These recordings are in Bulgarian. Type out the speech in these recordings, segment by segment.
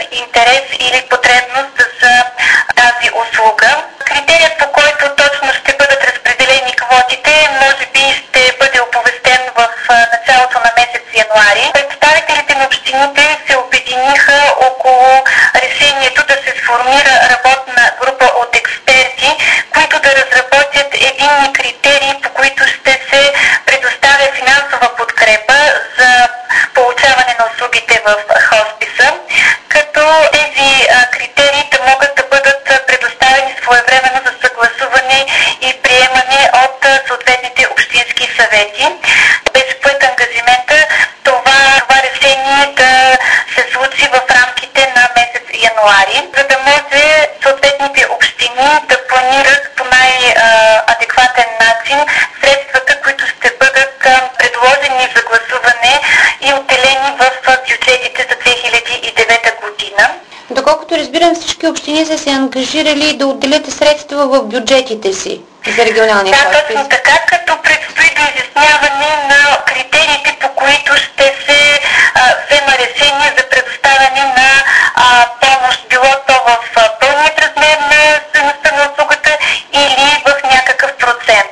интерес или потребност за тази услуга. Критерият, по който точно ще бъдат разпределени квотите, може би ще бъде оповестен в началото на месец януари. Представителите на общините се обединиха около решението да се сформира работна група от експерти, които да разработят единни критерии, по които ще се предоставя финансова подкрепа за получаване на услугите в хосписа, като тези критерии да могат да бъдат предоставени своевременно за съгласуване и приемане от съответните общински съвети. Без поет ангажимента това решение да се случи в рамките на месец януари, за да може съответните общини да планират по най-адекватен начин средствата, които ще бъдат предложени за гласуване и отделени в бюджетите за 2009 година. Доколкото разбирам, всички общини са се ангажирали да отделят средства в бюджетите си за регионалния хоспис. Да, точно така, като предстои до изясняване на критериите, по които ще се взема решение за предоставяне на помощ, било то в пълният размер на стойността на услугата или в някакъв процент.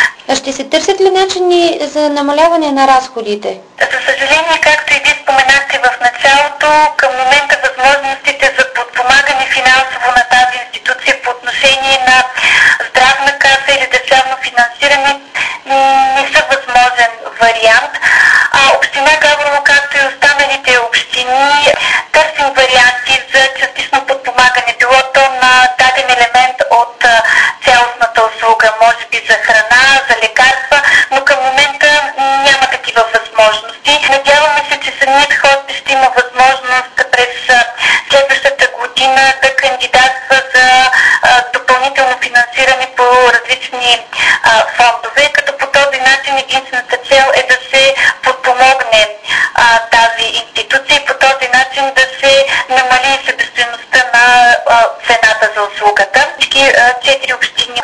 Ще се търсят ли начини за намаляване на разходите? За съжаление, както и вие споменахте в началото, към момента възможностите за подпомагане финансово на тази институция по отношение на здравна каса или държавно финансиране не са възможен вариант. Община Габрово, както и останалите общини, търсим варианти за частично подпомагане, било то на даден елемент от цялостната услуга, може би за храна, за лекарства, но към момента няма такива възможности. Надяваме се, че самият хоспис ще има възможност през следващата година да кандидатства за допълнително финансиране по различни фондове, като по този начин единствената цел е да се подпомогне тази институция и по този начин да се намали себестойността на цената за услугата. Всички 4 общини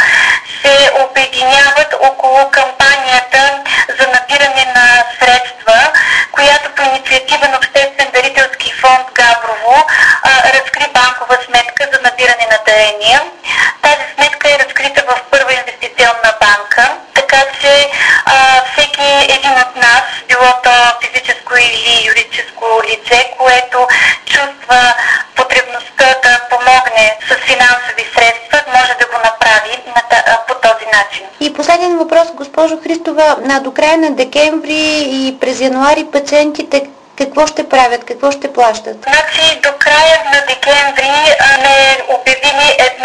се обединяват около кампанията за набиране на средства, която по инициатива на Обществен дарителски фонд Габрово разкри банкова сметка за набиране на дарения. Тази сметка е разкрита в Първа инвестиционна банка, така че всеки един от нас, било то физическо или юридическо лице, което чувства потребността да помогне с финансови средства, може да го направи по този начин. И последен въпрос, госпожо Христова. До края на декември и през януари пациентите какво ще правят, какво ще плащат? Значи до края на декември сме обявили